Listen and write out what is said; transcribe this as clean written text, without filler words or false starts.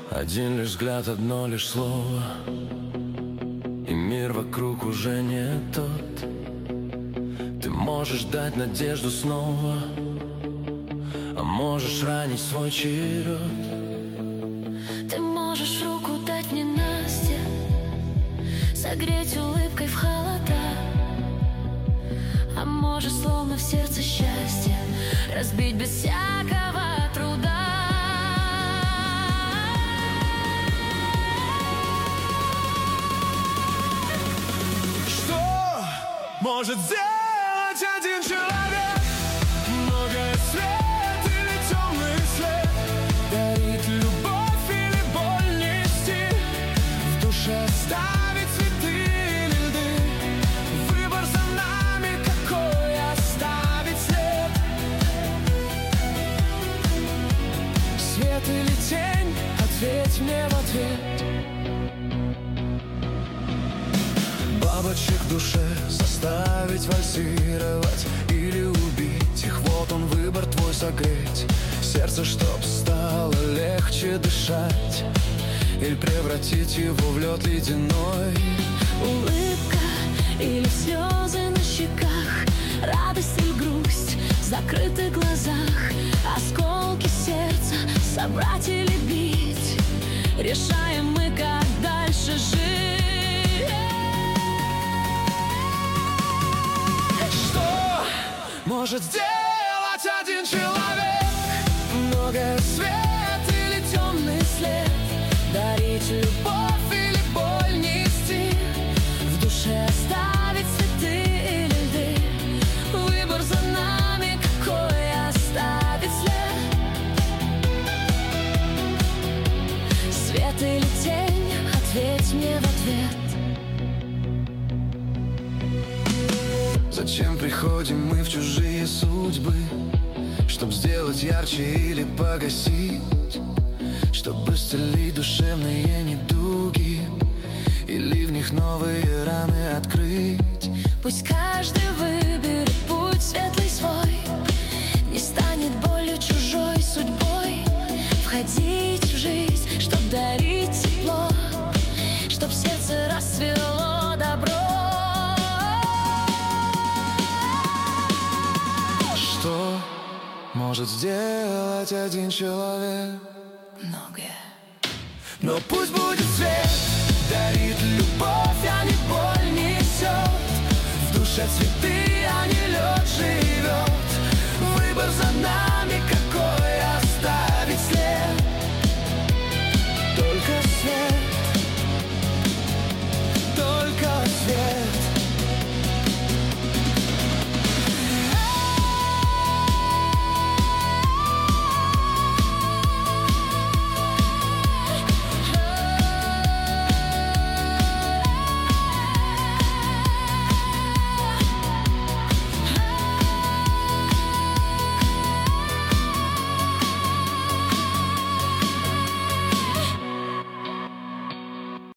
Один лишь взгляд, одно лишь слово, и мир вокруг уже не тот. Ты можешь дать надежду снова, а можешь ранить свой черед. Ты можешь руку дать мне, Настя, согреть улыбкой в холода, а можешь словно в сердце счастье разбить без всякого труда. Может сделать один человек? Многое свет или темный след? Дарить любовь или боль нести? В душе оставить цветы или льды? Выбор за нами, какой оставить след? Свет или тень? Ответь мне в ответ. Бабочек в душе заставить вальсировать или убить их, вот он выбор твой, согреть сердце, чтоб стало легче дышать, или превратить его в лед ледяной. Улыбка или слезы на щеках, радость или грусть в закрытых глазах, осколки сердца собрать или бить, решаем мы, как дальше жить. Может сделать один человек? Многое свет или темный след? Дарить любовь или боль нести? В душе оставить цветы или льды? Выбор за нами, какой оставить след? Свет или тень? Ответь мне в ответ. Зачем приходим мы в чужие судьбы? Чтоб сделать ярче или погасить, чтобы исцелить душевные недуги, или в них новые раны открыть. Пусть каждый выберет путь светлый свой, не станет болью чужой судьбой. Входить в жизнь, чтоб дарить тепло, чтоб сердце расцвело добро. Что может сделать один человек? Многое. Но пусть будет свет, дарит любовь, а не боль несет. В душе цветы, а не лед живет.